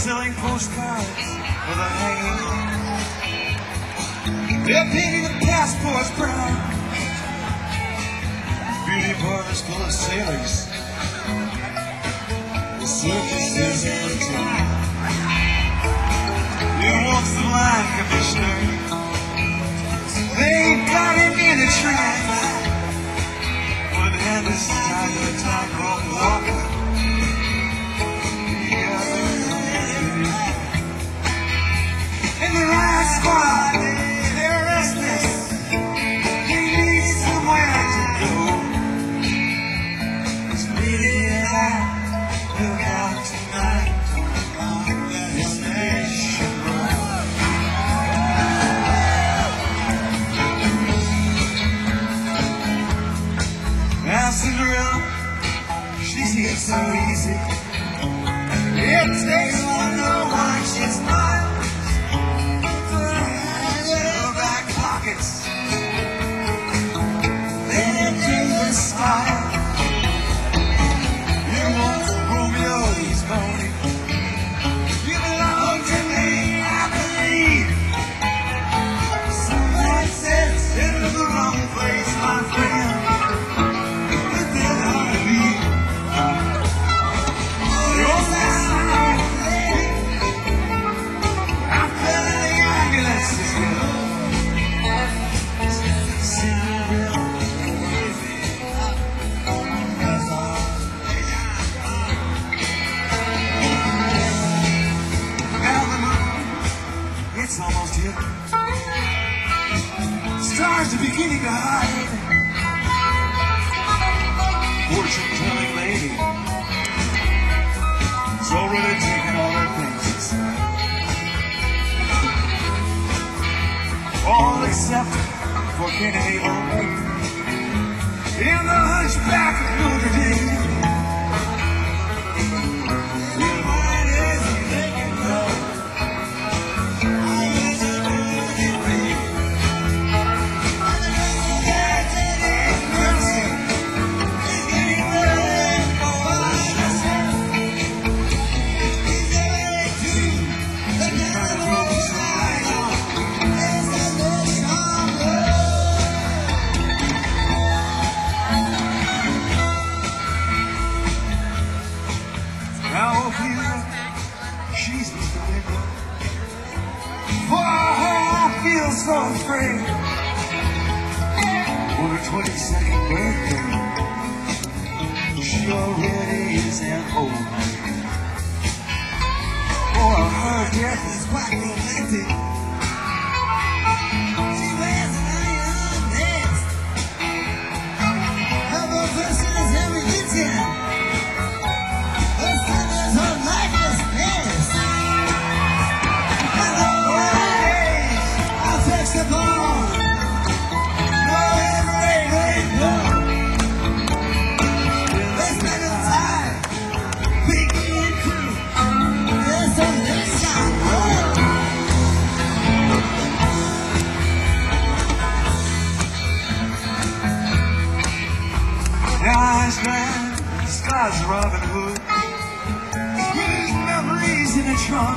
selling postcards with a hanging. They're painting the passports brown. Beauty parlors full of sailors. The circus is in town. Here walks the line commissioner. They got him in a trance. One hand is tied to the tightrope walker. The other and the riot squad, they're restless. They need somewhere to go. It's Lady and I look out tonight on this nation road. Now Cinderella, she's here so easy. It takes one to watch, she's not. Back pockets, they take the style. You want Romeo, he's phony. You belong to me, I believe. Someone said it's in the wrong place, my friend. But then I leave. You're that lady. I'm feeling the ambulance is good. It's almost here. Stars are beginning to hide. Fortune-telling lady is already taking all her things aside. All except for Cain and Abel in the Hunchback of Notre Dame. She's Mr. Window. For her, I feel so afraid. On her 22nd birthday, she already is an old maid. For her death is quite romantic. She wears an iron vest. Her profession is every detail. Her son is her lifeless past. The ball. No, it's rain, no. They spend the time picking and crew. There's a nation. Their eyes grand, the skies are Robin Hood. Sweet memories in the trunk.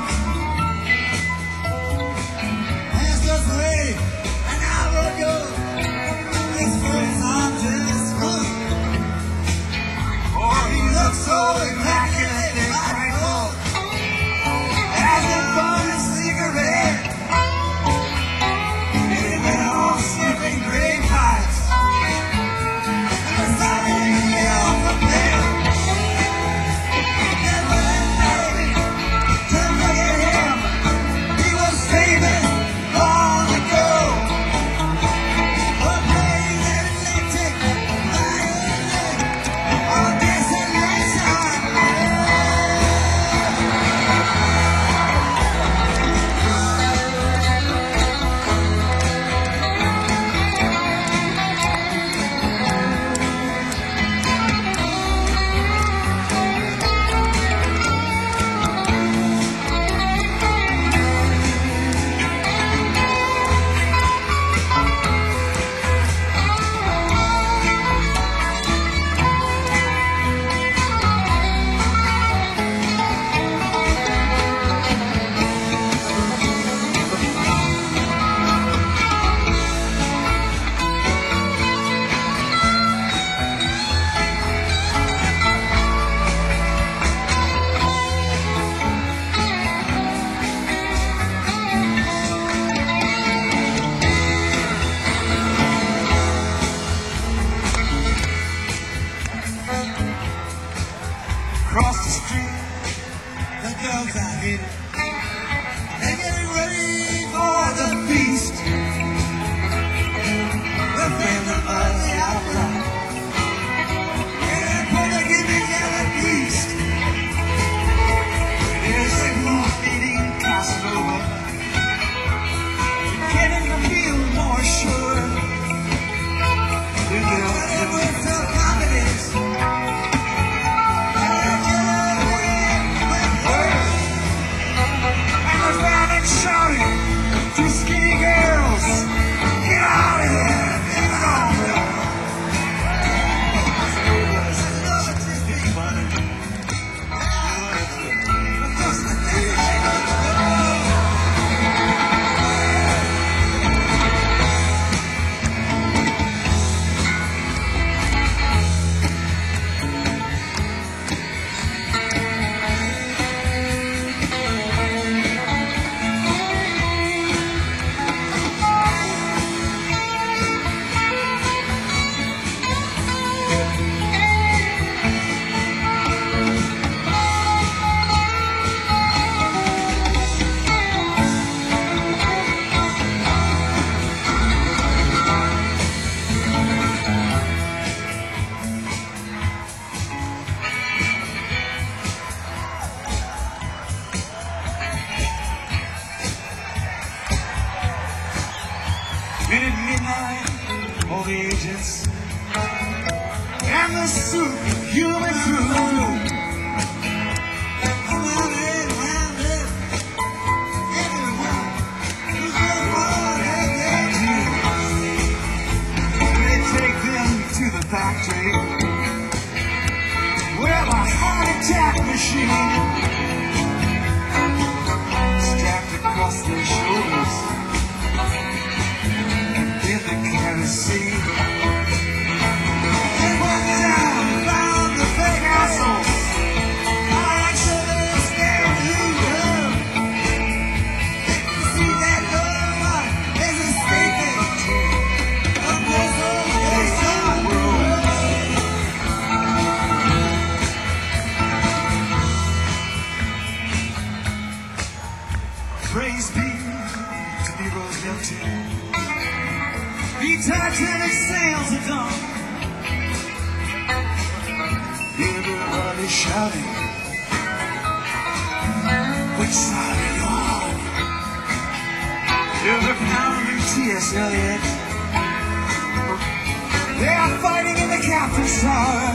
So immaculate and grateful as a bonus cigarette. They went all sniffing grape pipes and decided to get off the bed. Never let me to look at him. packing and getting ready for the feast. The family of the opera and for the giving and the feast. There's a meeting Casanova, getting to feel more sure. With the confidence. Shouting to skinny girls, get out of here, get out of here. At midnight, all the agents and the superhuman crew around it, everyone who's got what they do. They take them to the factory where the heart attack machine strapped across their shoulders. In the kerosene, they went down, found the fake assholes. I actually scared who will. They can see that no one is escaping from this old world. Praise be to Nero's Neptune. The Titanic sails are done. Everybody shouting, which side are you on? There's a pounding T.S. Eliot. They are fighting in the captain's tower.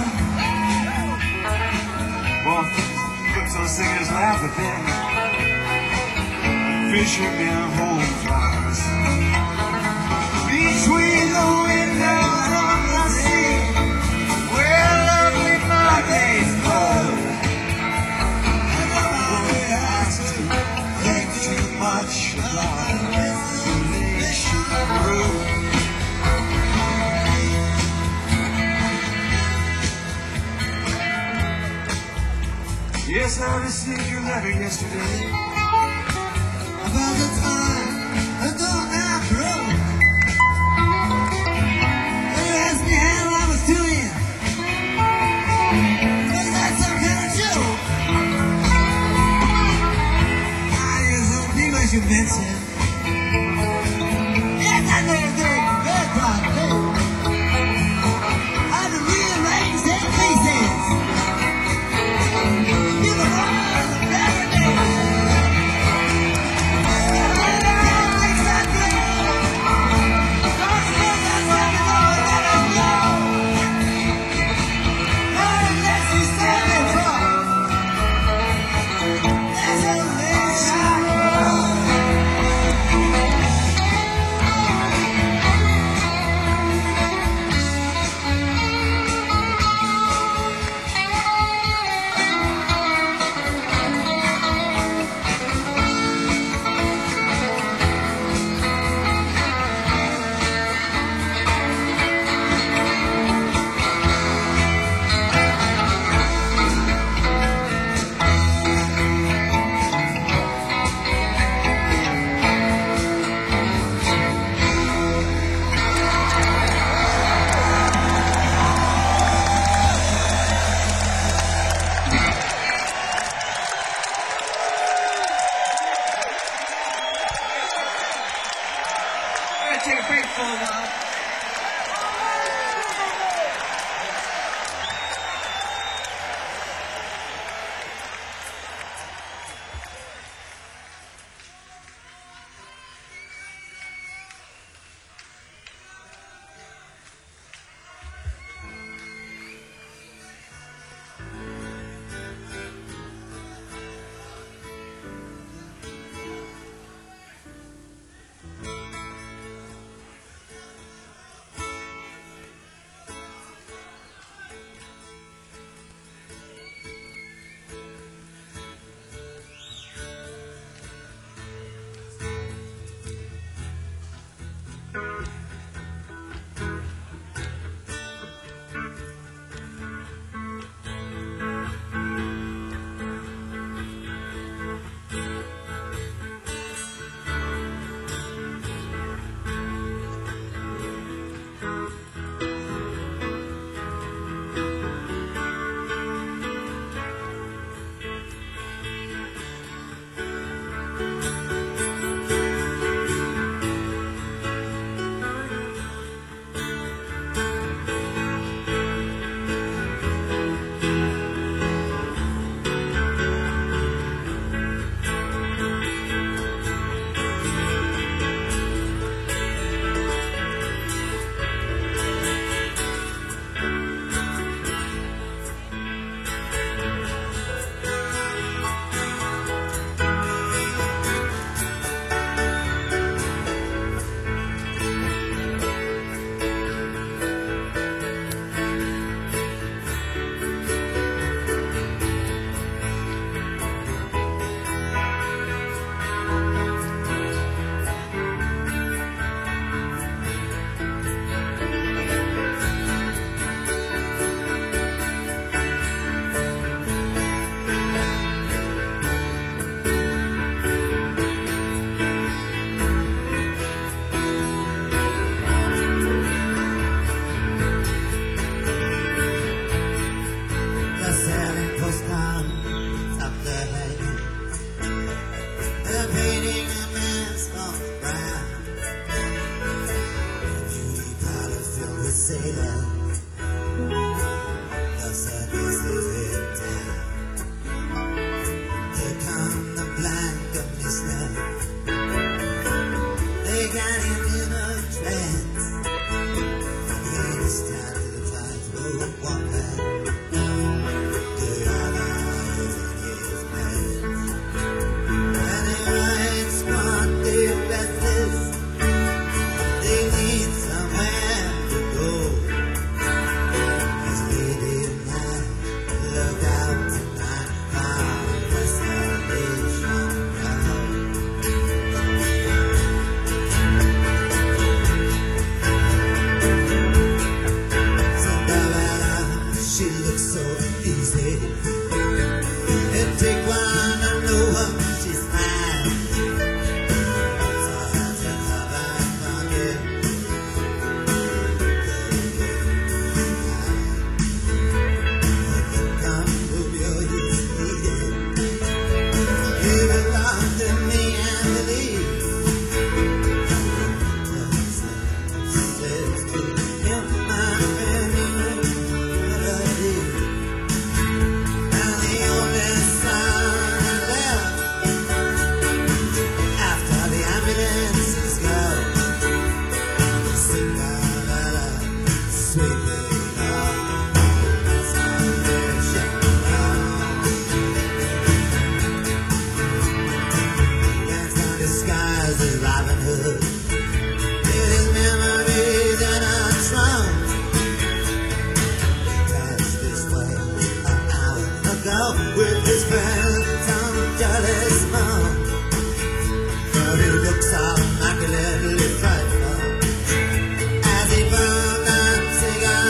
Well, those singers laugh at them. Fishermen hold flowers between the windows on the sea, where lovely Fridays go. And nobody has to think too much about the nation grew. Yes, I received your letter yesterday about the time I thought I broke. You mentioned. Yes, I know you're very proud of me. I've rearranged their pieces. You were all the very day. The circus is in town. Here come the blind commissioner. They got him in a trance. It's time to the tightrope walk back. The other is in his pants. And they ride squad, they're restless. They need somewhere to go. It's late at night. Look out tonight. Found the Salvation Road. Cinderella, she looks so easy. It take one to know her, she's fine. So hard to cover and forget. Come with your eating. You belong to me, I believe. Says to him, my friend, what I did. And the only son left after the ambulances go. Cinderella, sweet baby, Salvation Road. Dance down disguised as Robin Hood. With his memories in a trunk. Passed this way an hour ago with his friend Tom Jolly's mom. But he looks immaculately frightful as he burned that cigar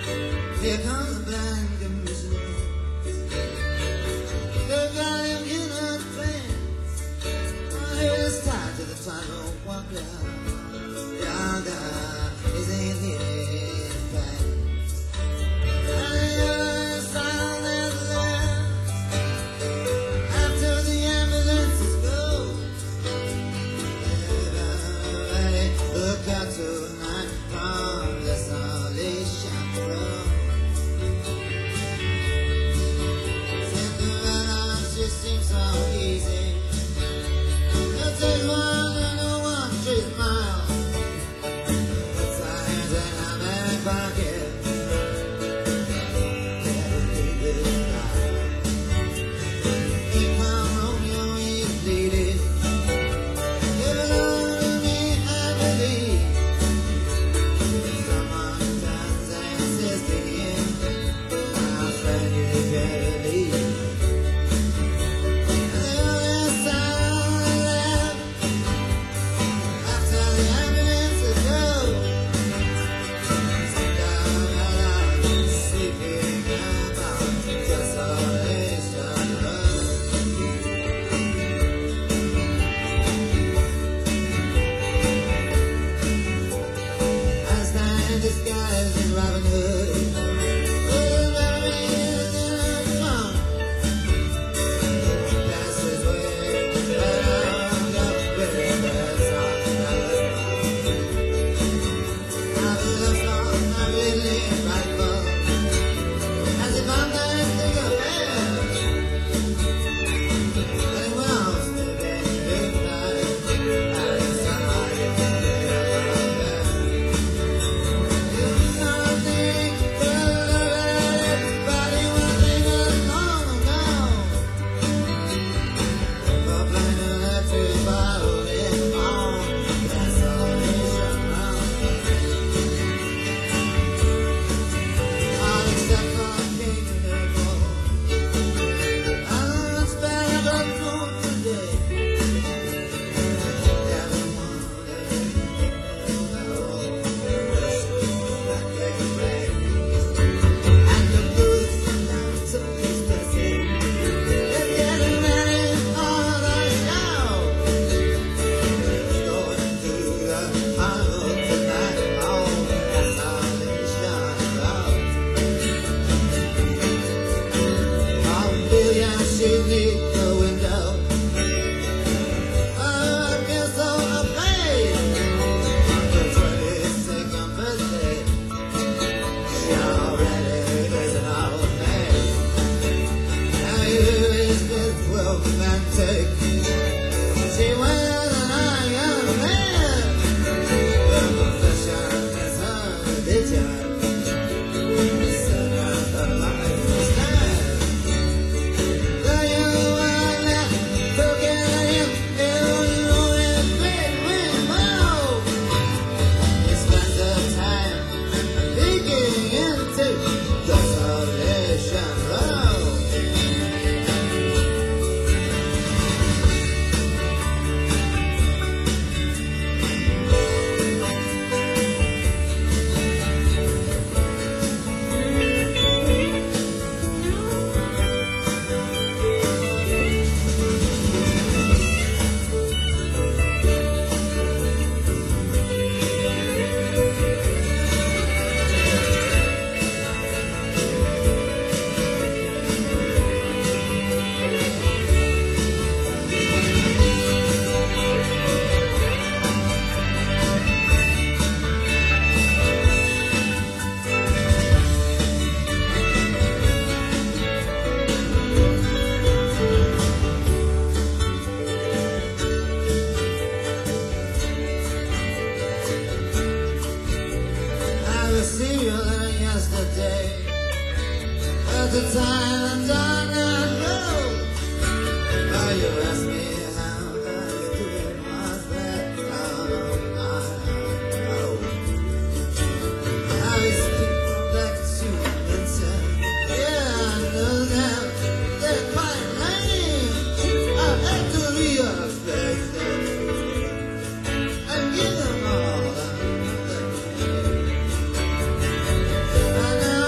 Here comes the blind commissioner. The volume cannot play. My head is tied to the tunnel walk down. Down, down, is in here back. And you're silent left after the ambulances go. Everybody look out tonight from the Salvation Road. It seems so easy. It takes one and no one trees miles. Signs in my back pocket. Never leave this life. Keep my Romeo, he's bleeding. Give it all to me, I believe. Someone turns and says to him, my friend, you better leave. Disguised as Robin Hood, with berries in her trunk. Passes way, but I'm not with that song. I love song, I really frightful, as if I'm going to take a bed. But it was the big night. I think somebody can get out of bed. At the time I don't know. Now you ask me how I did was that out of my know. How is people back to themselves? Yeah, I know now. They're quite lame. I have to respect them and give them all I know.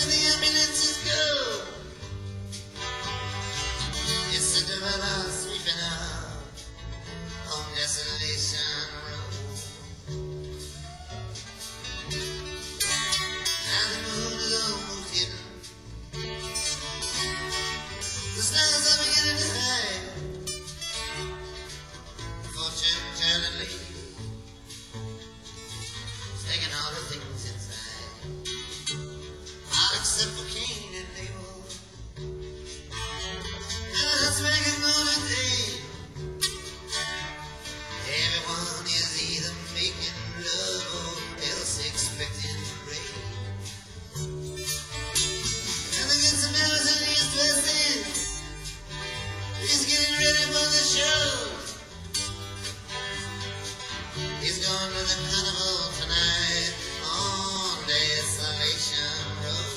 after the ambulances go, it's Cinderella sweeping out on Desolation Road. And the moon is almost hidden. The stars are beginning to hide. Fortune telling lady is taking all the things inside, all except for Cain and Abel. And that's making moon day. Everyone is either making love or else expecting rain. And the good Samaritan is dressing. He's getting ready for the show. He's going to the carnival tonight on Desolation Road.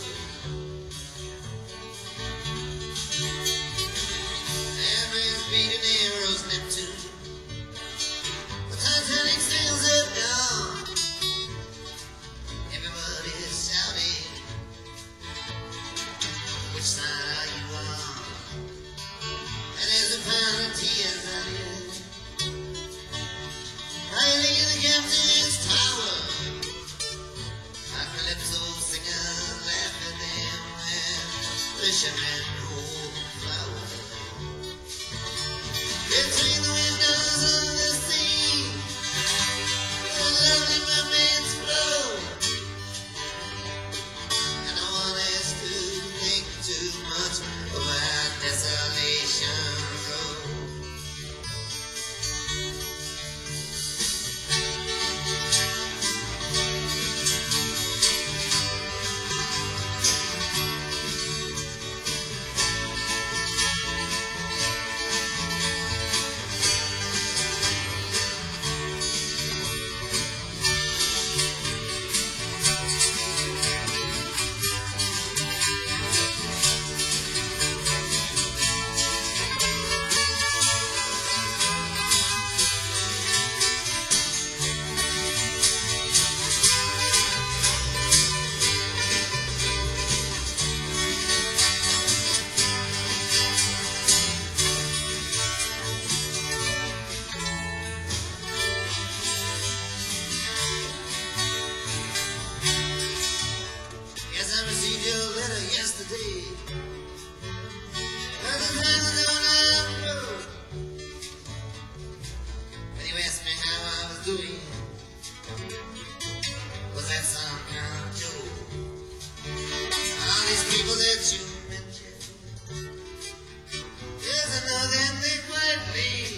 Everybody's beating arrows, Neptune. The Titanic sails at dawn. Everybody's shouting, which side are you on? And there's a pound of tears out here, hiding in the captain's tower. Our Calypso singers laugh at them when fishermen hold flowers. Between the windows of the sea, the lovely mermaids flow. And no one has to think too much about Desolation Road. Yes, I received your letter yesterday. By the time I go down the road, and you asked me how I was doing. Was that some kind of joke? All these people that you mentioned, there's nothing they quite mean.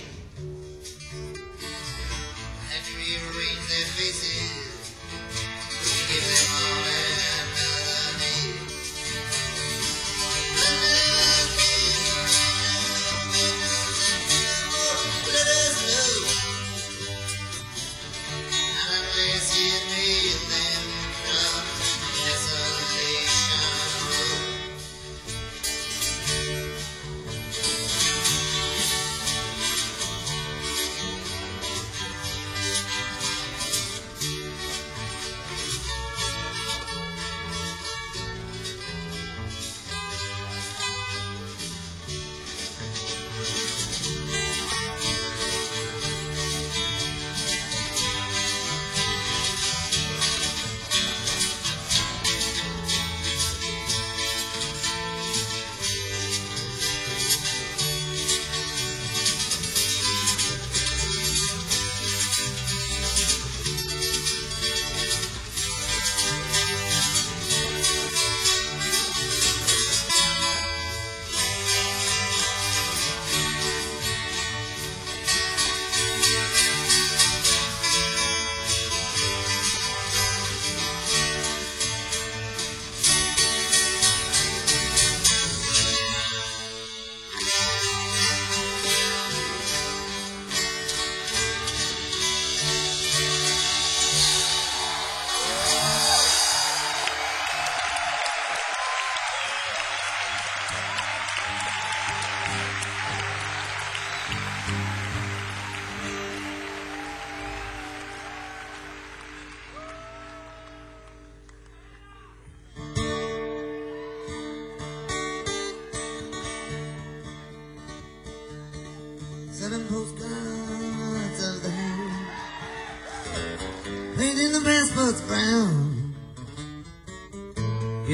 Have you rearranged their faces? Give them all another name. But now let us know how unless you made them from Desolation Road.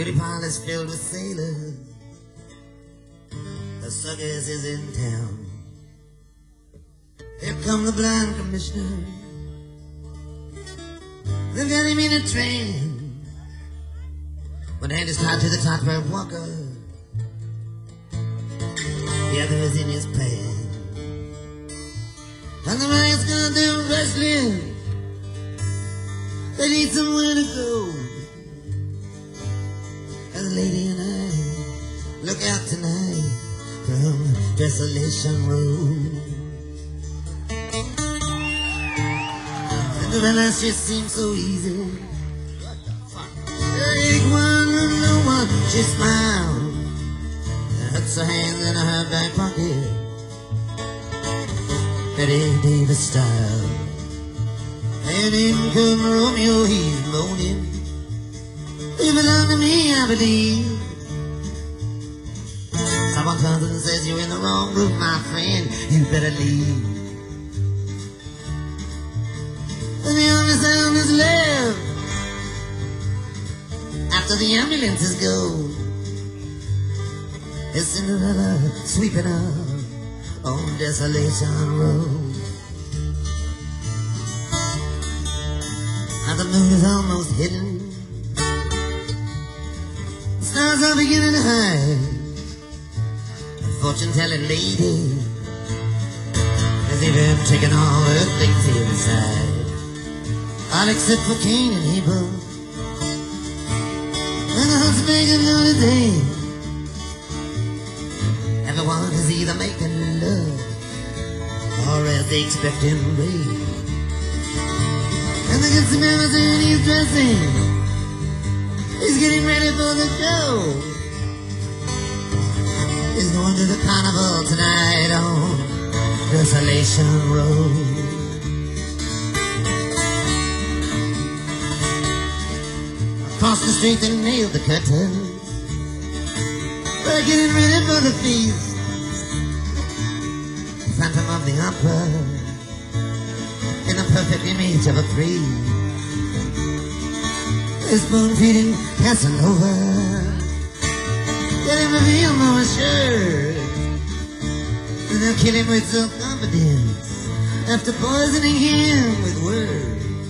beauty parlor's filled with sailors. The circus is in town. Here come the blind commissioner. They've got him in a train. One hand is tied to the tightrope walker, the other is in his pan. And the man's gonna do wrestling. They need somewhere to go. And the lady and I look out tonight from Desolation Road. The balance just seems so easy. Take one and no one, she smiled and hugs her hands in her back pocket, Betty Davis style. And in come Romeo, he's moaning, you belong to me, I believe. Someone comes and says, you're in the wrong room, my friend, you better leave. And the only sound is left after the ambulances go is Cinderella sweeping up on Desolation Road. Now the moon is almost hidden, the stars are beginning to hide. The fortune-telling lady has even taken all her things inside, all except for Cain and Abel. And the hunts making on the day. Everyone is either making love or else they expecting rain. And the good Samaritan, he's dressing, he's getting ready for the show. He's going to the carnival tonight on Desolation Road. Across the street they nailed the curtains. They're getting ready for the feast. The Phantom of the Opera in the perfect image of a priest. They're spoon-feeding Casanova. Let him reveal more assured. And they'll kill him with self-confidence after poisoning him with words.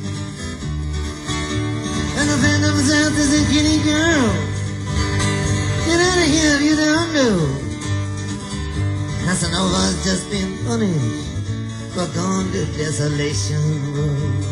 And the Phantom South is a kitty girl. Get out of here, you don't know. Casanova's just been punished for going to Desolation Road.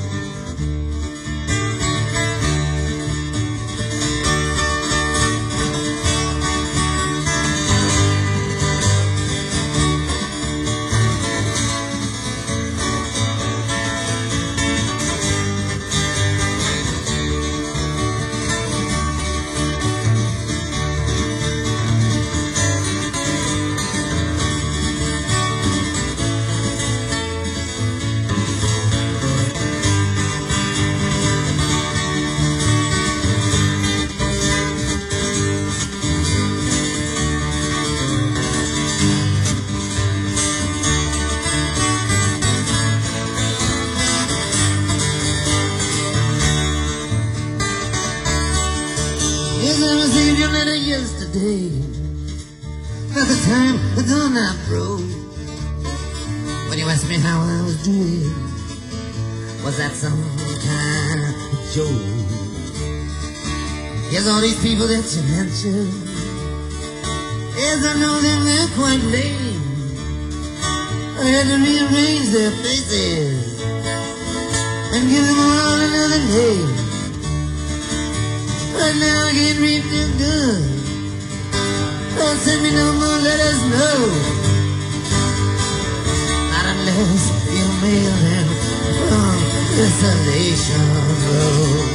Yesterday, at the time the dawn I broke, when you asked me how I was doing, was that some kind of joke? Here's all these people that you mentioned. Yes, I know them, they're quite lame. I had to rearrange their faces and give them all another name. Right now I can't read too good. Don't send me no more letters, no. Not unless you're mailing from Desolation Road.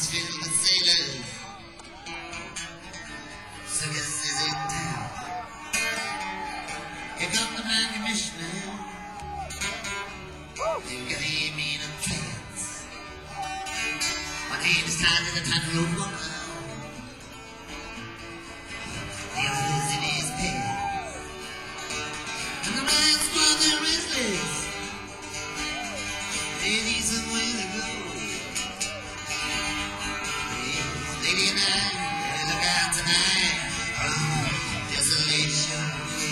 is filled with sailors. Circus is in town. Here come the man commissioner. They've got him in a trance. One hand is tied to the tightrope walker. The other is in his bed. And the man's got their restless. They need somewhere to go. Lady and I, look out tonight. Desolation.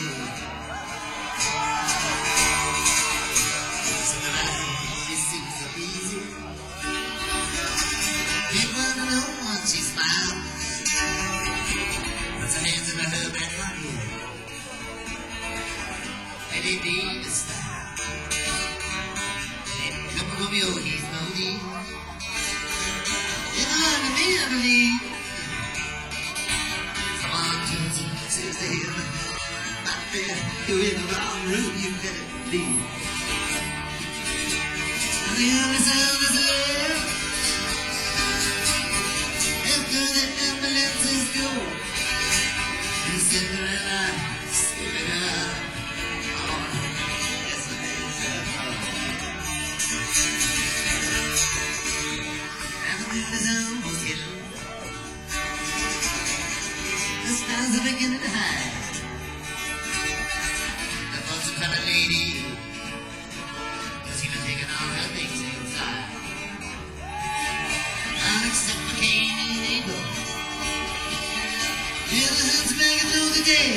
Sometimes it seems so easy. People don't know what she smiles. Puts her hands in her back pocket. And they need to style. Romeo, he's no need. It's hard to me, I believe. Someone turns and says to him, my friend, you're in the wrong room, you better leave. And the only sound is left. After the ambulances go, and Cinderella skipping up. The stars are beginning to hide. The fortune teller lady has even taken all her things inside. All except for Cain and Abel. The other hands making through the day.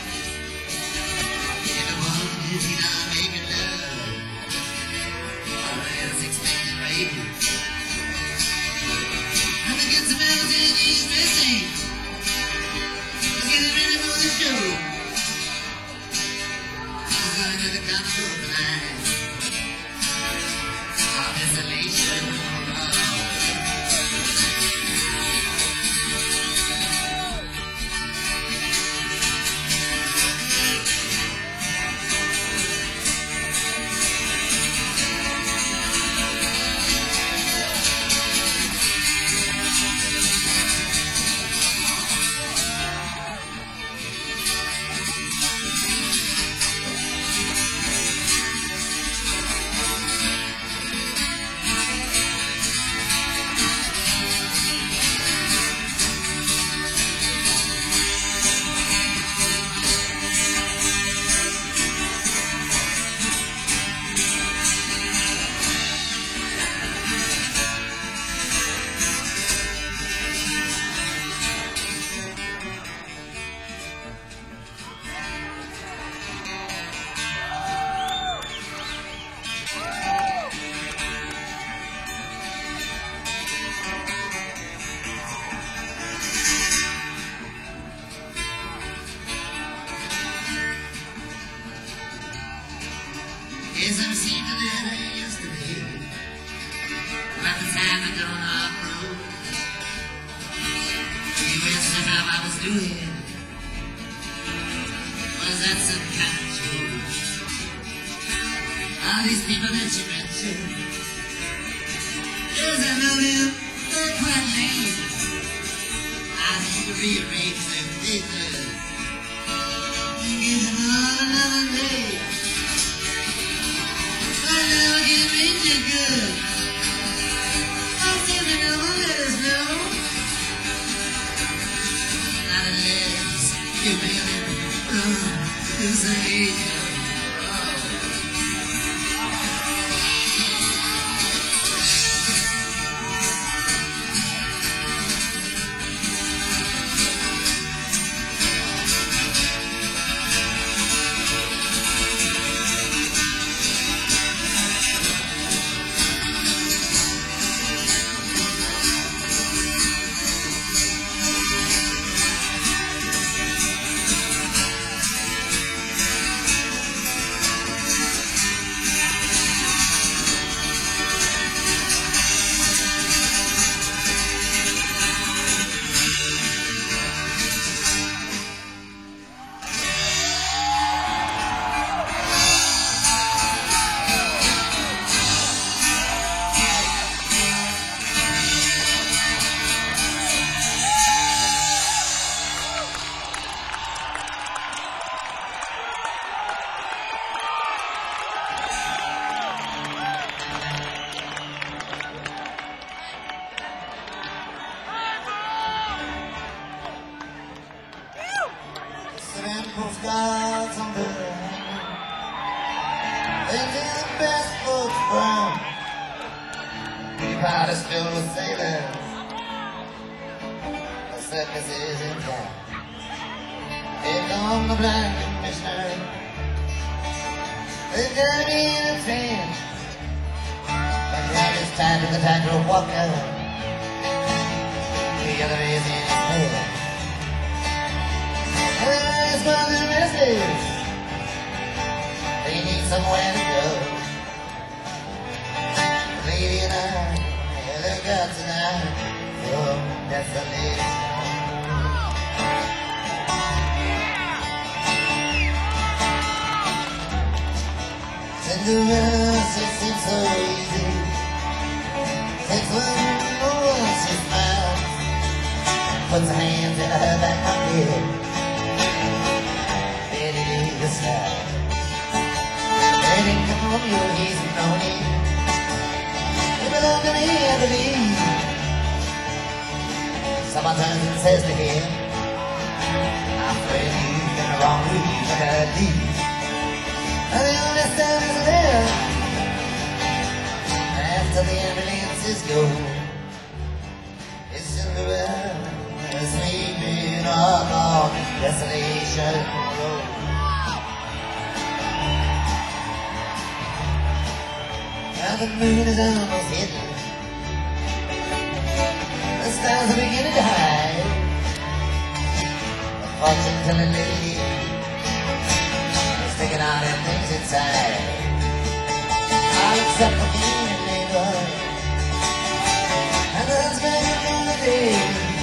And the one who's not making love. All else expecting rape. It's a mountain, he's missing. Getting ready for the show. He's going to the control tonight. Our desolation. Yes, I received a letter yesterday about the time I done off-road. You asked me how I was doing. Was that some kind of joke? All these people that you mentioned, yes, I know them, they're quite lame. I need to rearrange their papers and give them all another day. Never get me too good. I'll see if you know, let us know. Not unless you really you say. postcards on the hand. And in the best books brown, the pot is filled with sailors. The circus is in town. Here come the blind commissioner. They've got me in a train. But now it's time to the tightrope walker. The other is in his head. And it's one of the restless. They need somewhere to go. The lady and I, look out tonight from desolation. Cinderella, she seems so easy. Takes one more, she smiles. Puts her hands in her back pocket. Ready to leave the style. Ready to come home, you're easy, no need. You belong to me, I believe. Someone turns and says to him, I'm afraid you've been the wrong reason to leave. And the only sound is there after the ambulances go. It's Cinderella sleeping along Desolation Road. Now the moon is almost hidden. The stars are beginning to hide. A fortune-telling lady taking out her things inside. I'll accept the being neighbor and the husband of the day.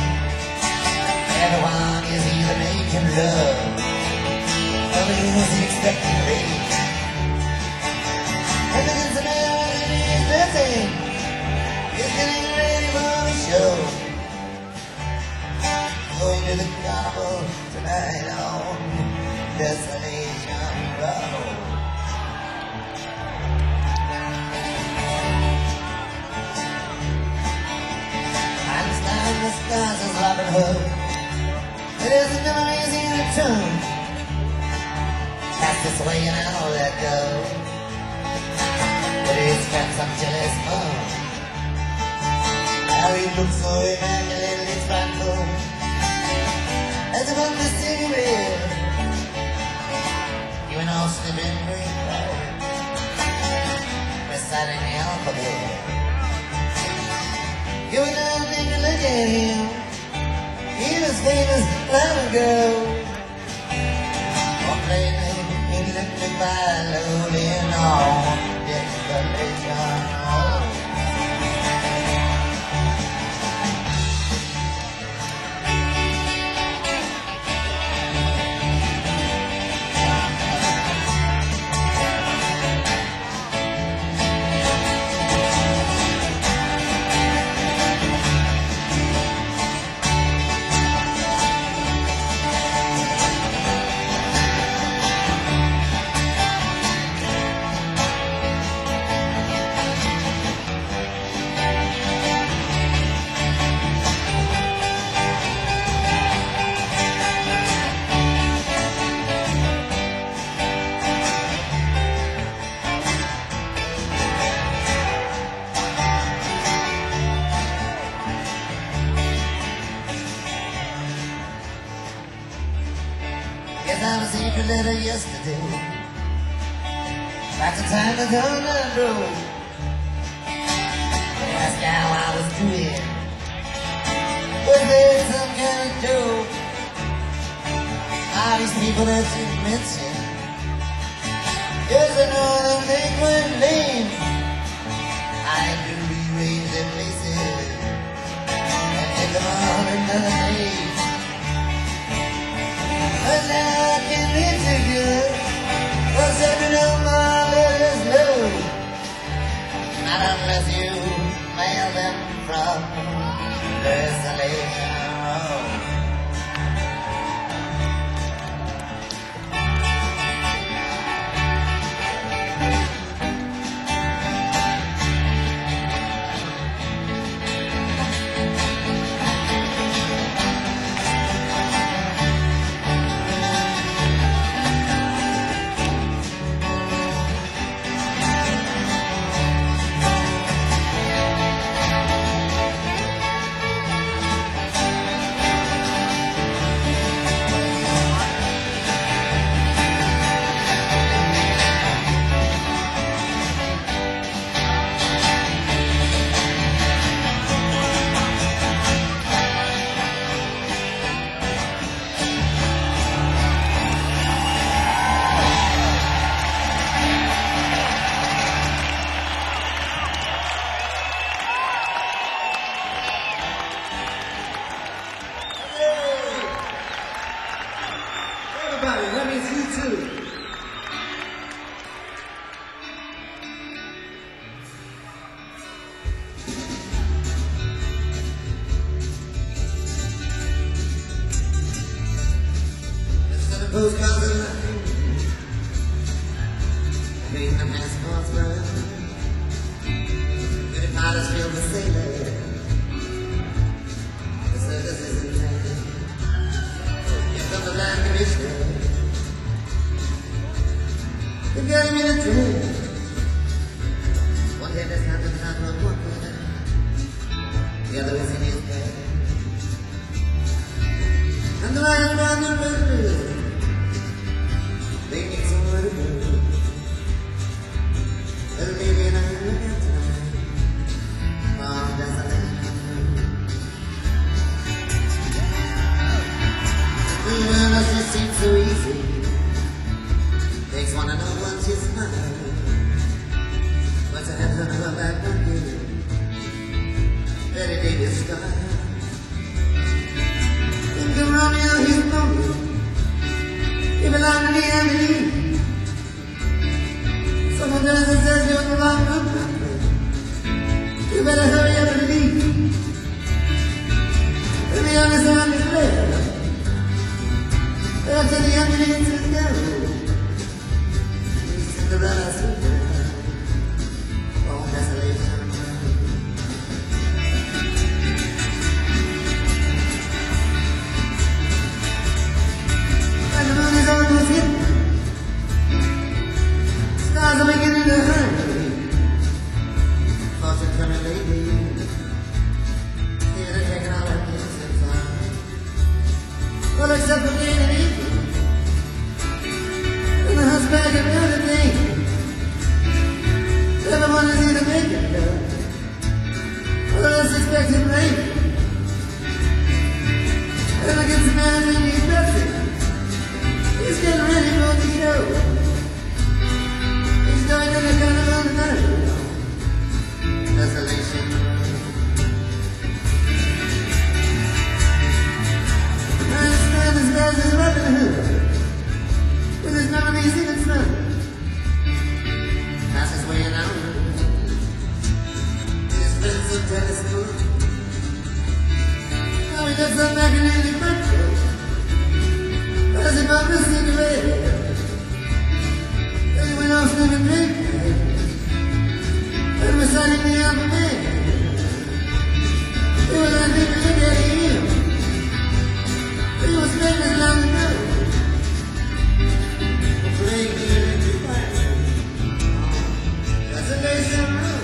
Everyone is either making love or is expecting rain. And then it's a man and he's dressing. He's getting ready for the show. Going to the carnival tonight on Desolation Road. Einstein disguised as Robin Hood. It isn't never easy to return. Pass this way and I'll let go. But he's got some jealous fun. How he looks so immaculately tranquil as if on the cigarette. You and all slipping green light, reciting the alphabet. You and I think you look at him. He was famous long ago. One day he looked me by lonely and on Desolation Road. I received your letter yesterday. That's the time to come and road. You asked how I was doing. Was there some kind of joke? All these people that you mentioned, yes, I know them they were lame. I had to rearrange their places and take them on another day. But now I can reach you good, 'cause every know my love is low. Not unless you mail them from Desolation Road. too. Postcards of life, reading the passports run. Pretty pilots filled with sailors. The circus is in town. Here comes the land commissioner. They've got him in a train. One head is not the top of one head. The other is in his bed. And the lion around the river. They need somewhere to go. Little baby and I look out tonight. Mom doesn't let me know. The world just seems so easy. Takes one to know once you smile. Once I have to know back one day. Betty Davis style. Think of Romeo, he's lonely. You belong to me, I believe. Someone does and says you're the wrong company. You better hurry up and leave. Let me understand this letter. Up to the underneath to go. You Cinderella sleeping. Oh, desolation. And the moon is almost hidden. Stars are beginning to hurry. Fortune coming lately. Here they're taking all our gifts and time. Well, except for being an evening. And the husband and everything. Everyone is in the makeup, girl. Well, let's expect him late. And I get some man in his dressing. He's getting ready for the show. He's going to the carnival tonight. Desolation. I understand this guy's in Robin Hood. With his memories in his sun. That's his way around. His friends of tennis school. Now he does some back in the country. As if I'm listening to radio. Then he went off sniffing drink. And reciting the alphabet. He was like people look at him. He was famous long ago. Playing the electric violin. That's a bass and roll.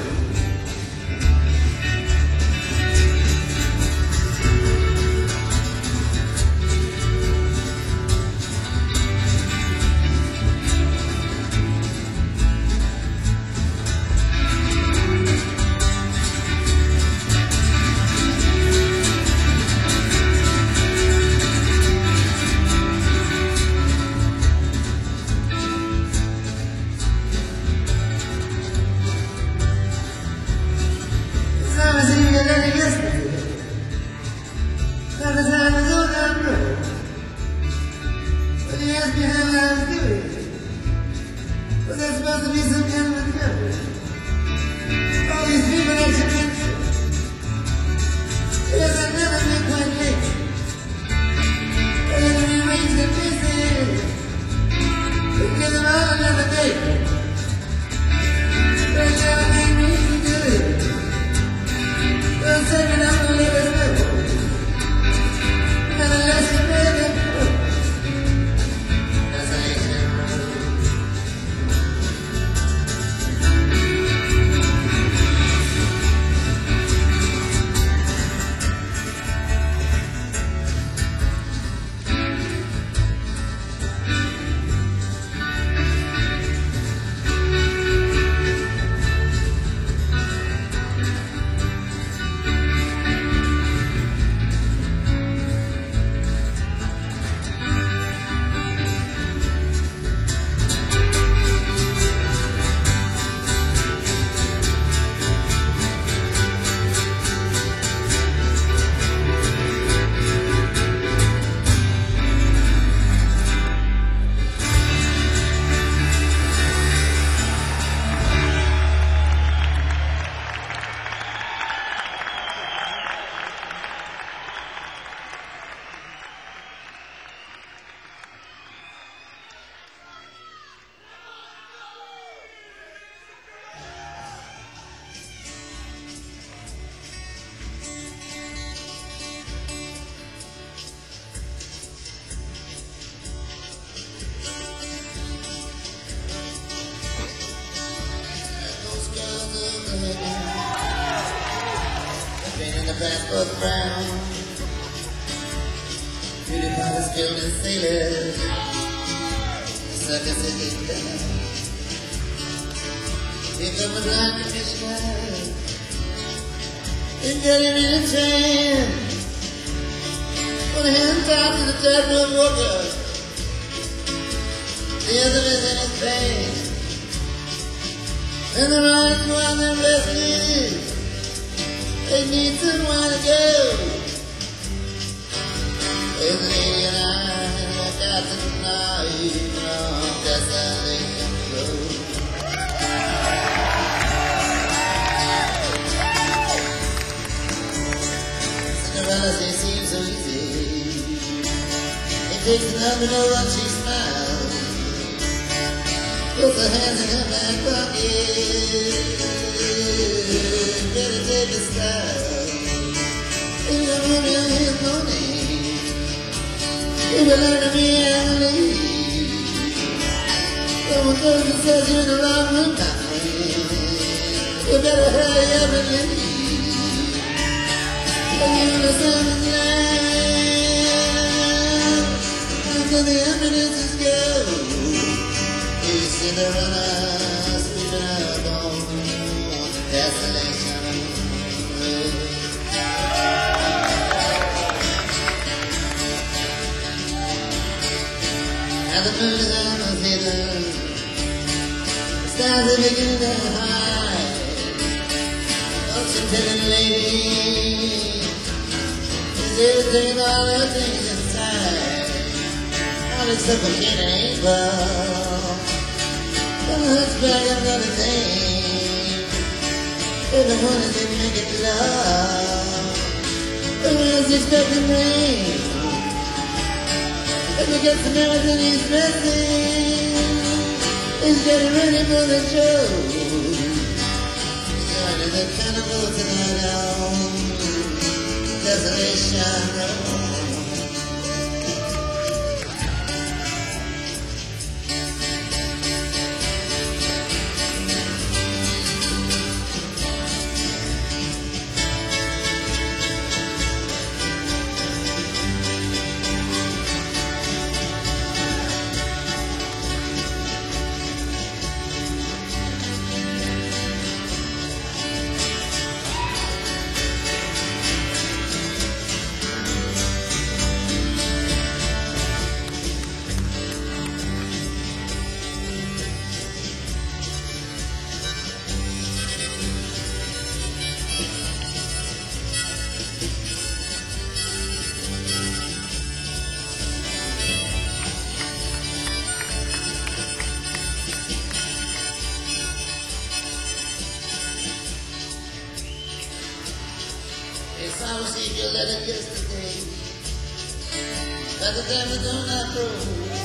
was brown. Beauty palace filled with sailors. Circus is down. Here come the blind commissioner. And get him in a train. Put a hand tied to the tightrope walker. The other is in his pain. And the riders go on their restless. They need somewhere to go. There's a lady and I got to know you from Desolation Road. Cinderella, she seems so easy. It takes enough to know what she smiles. Puts her hands in her back pocket. Better take the style. Ain't no money on his money. You can learn to be Emily. Someone goes and says you're in the wrong room now. You better hurry up and leave. And you in the summer's land. Until the ambulances go. Cinderella sleeping up on Desolation Road. And the moon is almost hidden. The stars are beginning to hide. Fortune-telling lady is irritating all her things inside. All except for King and Abel. Let's back another thing. Everyone didn't make it love. Everyone's expecting rain. If he gets the everything he's missing, he's getting ready for the show. Joining the carnival tonight on Desolation Road. If I received your letter yesterday, by the time it's on that road,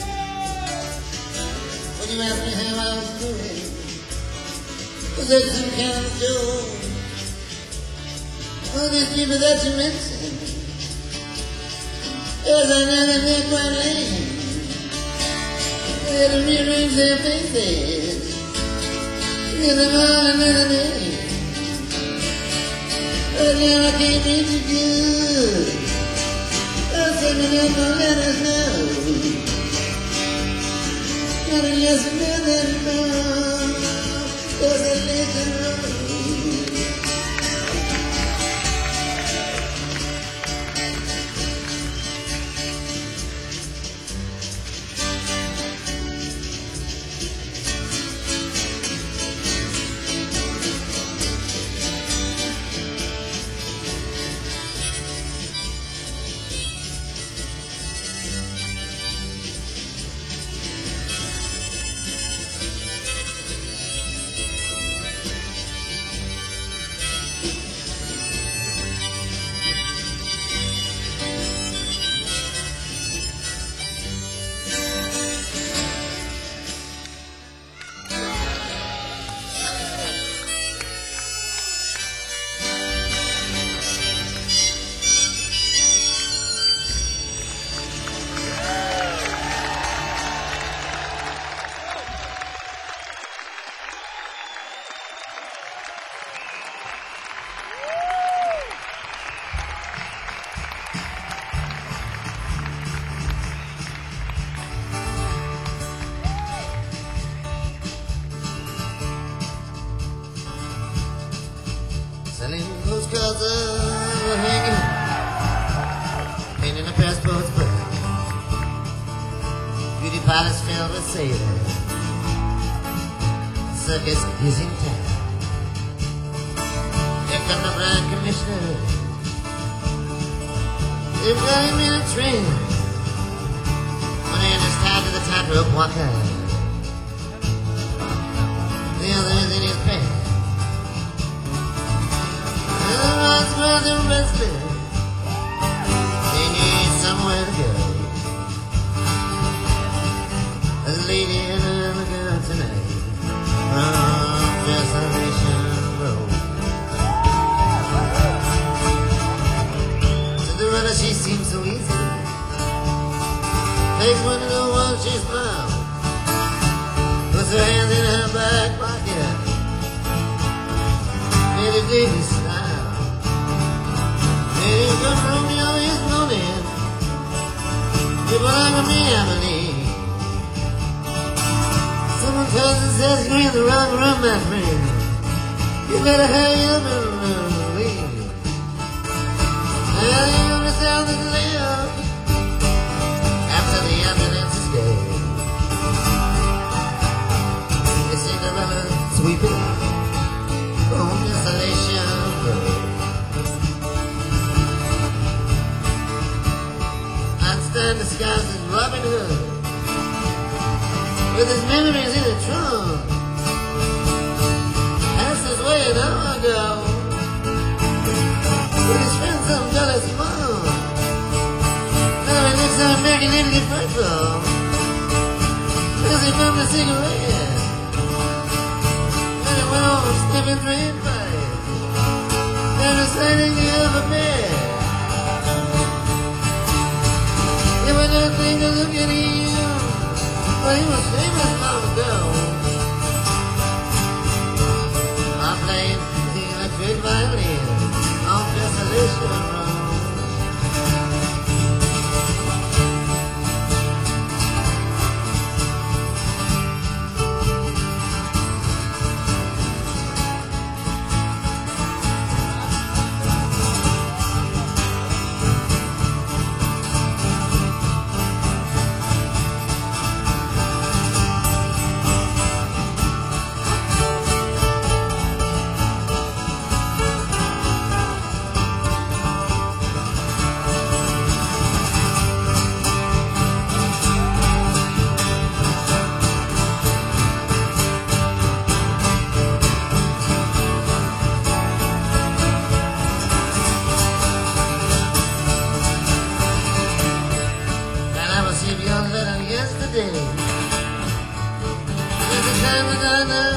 when you asked me how I was doing, was there some kind of joke? All these people that you mentioned, yes, I never been quite lame. They had to rearrange their faces, give them all another name. But now I can't reach you good. I'll send it up and let us know. Not unless you know that more. There's a legend road. the passport's brown. Beauty parlors filled with sailors. Circus is in town. Here come the blind commissioner. They've got him in a train. One hand is tied to the tightrope walker. The other is in his pants. And the rods where they're restless. They need somewhere to go. A lady and a girl tonight on Desolation Road. To the runner she seems so easy. Takes one to the one she smiles. Puts her hands in her back pocket. Lady Davy style. Lady good Romeo is moaning. People like me, I believe. Someone tells us says you're in the wrong room, my friend. You better hurry up and leave. Well, you understand the layout after the ambulance is dead. You see the river sweeping on Desolation Road. Einstein disguised as Robin Hood, with his memories in a trunk. Passed his way an hour ago with his friend some jealous mom. Now he lives on American Indian football. Cause he bummed a cigarette and he went on sniffing train pipes and reciting the alphabet. It was nothing to look at him, but he was famous long ago. I played the electric violin on Desolation Road. Yesterday, there's a time that I know